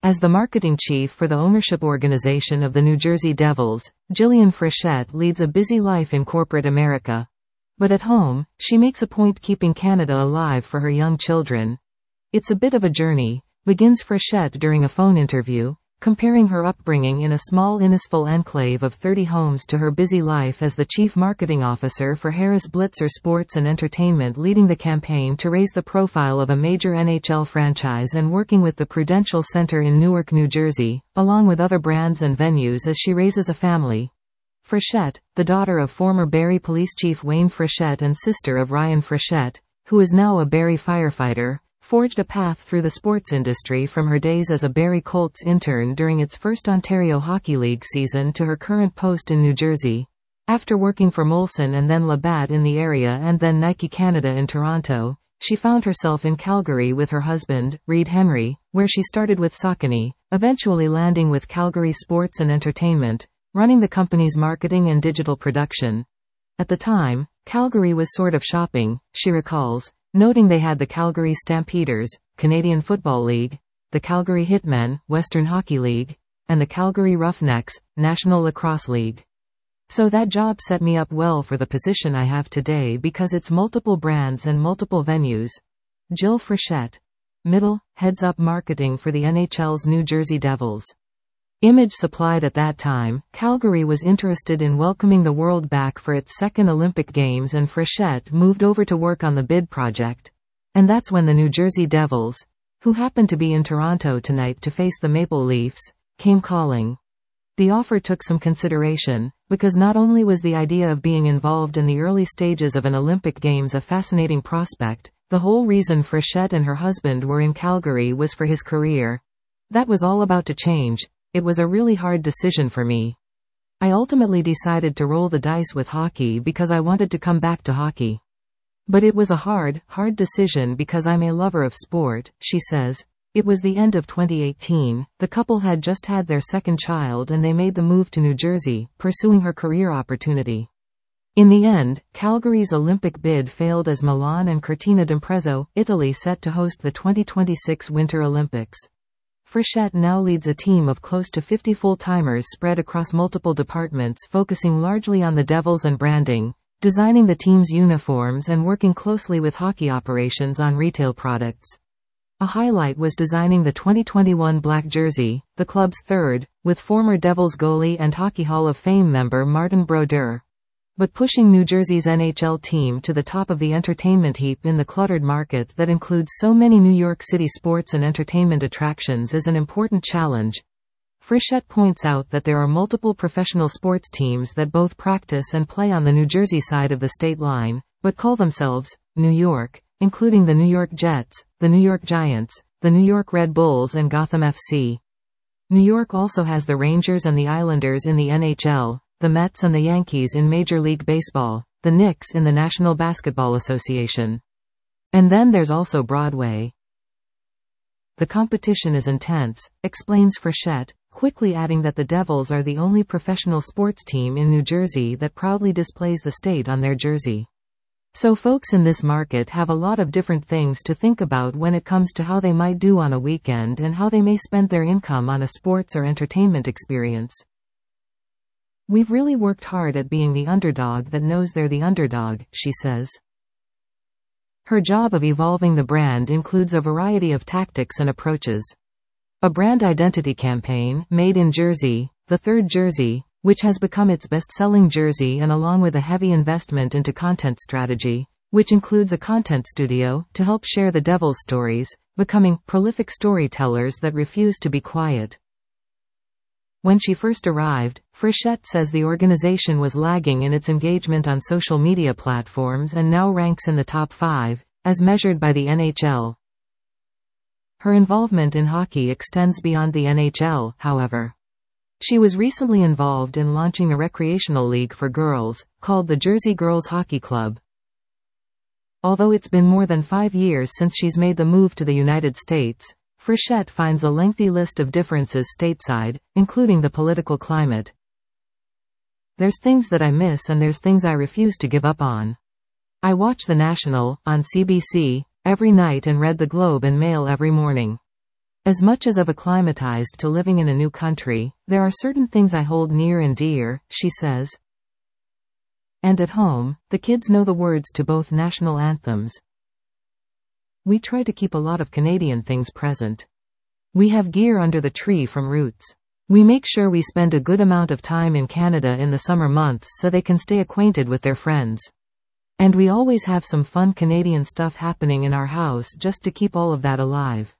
As the marketing chief for the ownership organization of the New Jersey Devils, Gillian Frechette leads a busy life in corporate America. But at home, she makes a point keeping Canada alive for her young children. It's a bit of a journey, begins Frechette during a phone interview, comparing her upbringing in a small Innisfil enclave of 30 homes to her busy life as the chief marketing officer for Harris Blitzer Sports and Entertainment, leading the campaign to raise the profile of a major NHL franchise and working with the Prudential Center in Newark, New Jersey, along with other brands and venues as she raises a family. Frechette, the daughter of former Barrie Police Chief Wayne Frechette and sister of Ryan Frechette, who is now a Barrie firefighter, forged a path through the sports industry from her days as a Barrie Colts intern during its first Ontario Hockey League season to her current post in New Jersey. After working for Molson and then Labatt in the area and then Nike Canada in Toronto, she found herself in Calgary with her husband, Reed Henry, where she started with Saucony, eventually landing with Calgary Sports and Entertainment, running the company's marketing and digital production. At the time, Calgary was sort of shopping, she recalls, noting they had the Calgary Stampeders, Canadian Football League, the Calgary Hitmen, Western Hockey League, and the Calgary Roughnecks, National Lacrosse League. So that job set me up well for the position I have today because it's multiple brands and multiple venues. Jill Frechette. Middle, heads up marketing for the NHL's New Jersey Devils. Image supplied at that time, Calgary was interested in welcoming the world back for its second Olympic Games and Frechette moved over to work on the bid project. And that's when the New Jersey Devils, who happened to be in Toronto tonight to face the Maple Leafs, came calling. The offer took some consideration, because not only was the idea of being involved in the early stages of an Olympic Games a fascinating prospect, the whole reason Frechette and her husband were in Calgary was for his career. That was all about to change. It was a really hard decision for me. I ultimately decided to roll the dice with hockey because I wanted to come back to hockey. But it was a hard decision because I'm a lover of sport, she says. It was the end of 2018, the couple had just had their second child and they made the move to New Jersey, pursuing her career opportunity. In the end, Calgary's Olympic bid failed as Milan and Cortina d'Ampezzo, Italy, set to host the 2026 Winter Olympics. Frechette now leads a team of close to 50 full-timers spread across multiple departments focusing largely on the Devils and branding, designing the team's uniforms and working closely with hockey operations on retail products. A highlight was designing the 2021 black jersey, the club's third, with former Devils goalie and Hockey Hall of Fame member Martin Brodeur. But pushing New Jersey's NHL team to the top of the entertainment heap in the cluttered market that includes so many New York City sports and entertainment attractions is an important challenge. Frechette points out that there are multiple professional sports teams that both practice and play on the New Jersey side of the state line, but call themselves New York, including the New York Jets, the New York Giants, the New York Red Bulls and Gotham FC. New York also has the Rangers and the Islanders in the NHL, the Mets and the Yankees in Major League Baseball, the Knicks in the National Basketball Association. And then there's also Broadway. The competition is intense, explains Frechette, quickly adding that the Devils are the only professional sports team in New Jersey that proudly displays the state on their jersey. So folks in this market have a lot of different things to think about when it comes to how they might do on a weekend and how they may spend their income on a sports or entertainment experience. We've really worked hard at being the underdog that knows they're the underdog, she says. Her job of evolving the brand includes a variety of tactics and approaches. A brand identity campaign, Made in Jersey, the third jersey, which has become its best-selling jersey, and along with a heavy investment into content strategy, which includes a content studio to help share the Devils' stories, becoming prolific storytellers that refuse to be quiet. When she first arrived, Frechette says the organization was lagging in its engagement on social media platforms and now ranks in the top 5, as measured by the NHL. Her involvement in hockey extends beyond the NHL, however. She was recently involved in launching a recreational league for girls, called the Jersey Girls Hockey Club. Although it's been more than 5 years since she's made the move to the United States, Frechette finds a lengthy list of differences stateside, including the political climate. There's things that I miss and there's things I refuse to give up on. I watch The National, on CBC, every night and read the Globe and Mail every morning. As much as I've acclimatized to living in a new country, there are certain things I hold near and dear, she says. And at home, the kids know the words to both national anthems. We try to keep a lot of Canadian things present. We have gear under the tree from Roots. We make sure we spend a good amount of time in Canada in the summer months so they can stay acquainted with their friends. And we always have some fun Canadian stuff happening in our house just to keep all of that alive.